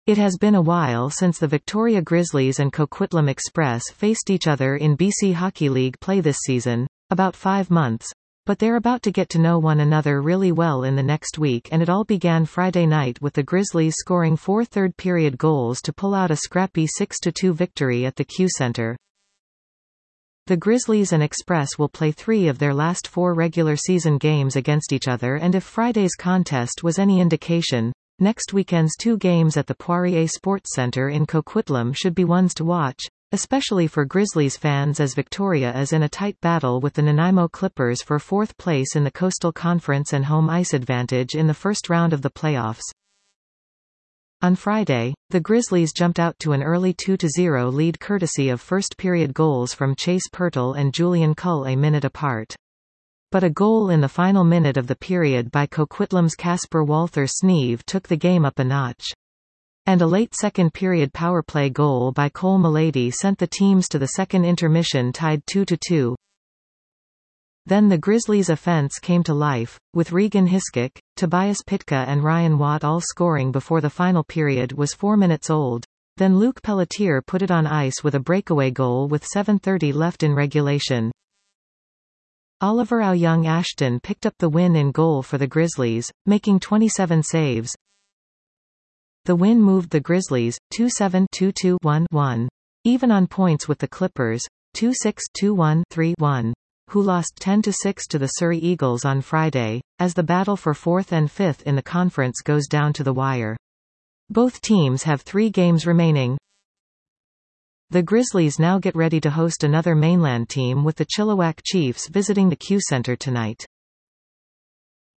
It has been a while since the Victoria Grizzlies and Coquitlam Express faced each other in BC Hockey League play this season, about 5 months, but they're about to get to know one another really well in the next week, and it all began Friday night with the Grizzlies scoring 4 third-period goals to pull out a scrappy 6-2 victory at the Q Centre. The Grizzlies and Express will play 3 of their last 4 regular season games against each other, and if Friday's contest was any indication, next weekend's 2 games at the Poirier Sports Centre in Coquitlam should be ones to watch, especially for Grizzlies fans, as Victoria is in a tight battle with the Nanaimo Clippers for 4th place in the Coastal Conference and home ice advantage in the first round of the playoffs. On Friday, the Grizzlies jumped out to an early 2-0 lead courtesy of first-period goals from Chase Pirtle and Julian Cull a minute apart. But a goal in the final minute of the period by Coquitlam's Casper Walther Sneeve took the game up a notch. And a late second-period powerplay goal by Cole Milady sent the teams to the second intermission tied 2-2. Then the Grizzlies' offense came to life, with Regan Hiskok, Tobias Pitka and Ryan Watt all scoring before the final period was 4 minutes old. Then Luke Pelletier put it on ice with a breakaway goal with 7:30 left in regulation. Oliver Young Ashton picked up the win in goal for the Grizzlies, making 27 saves. The win moved the Grizzlies 2-7, 2-2, 1-1, even on points with the Clippers 2-6, 2-1, 3-1, who lost 10-6 to the Surrey Eagles on Friday, as the battle for 4th and 5th in the conference goes down to the wire. Both teams have 3 games remaining. The Grizzlies now get ready to host another mainland team, with the Chilliwack Chiefs visiting the Q Centre tonight.